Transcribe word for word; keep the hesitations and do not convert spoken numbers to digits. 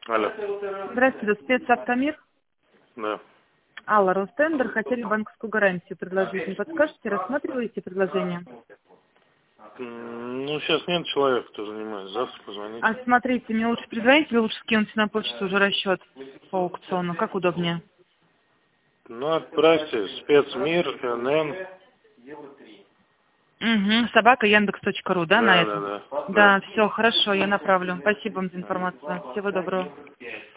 Алло. Здравствуйте, спецавтомир. Да. Алла, Ростендер, хотели банковскую гарантию предложить. Не подскажете, рассматриваете предложение? М, Ну, сейчас нет человека, кто занимается. Завтра позвоните. А смотрите, мне лучше перезвонить или лучше скинуть на почту уже расчет по аукциону? Как удобнее? Ну, отправьте спецмир, НН. Угу. Собака яндекс точка ру, да, на Да, да, это? да. Да, Да. все, хорошо, я направлю. Спасибо вам за информацию. Всего доброго.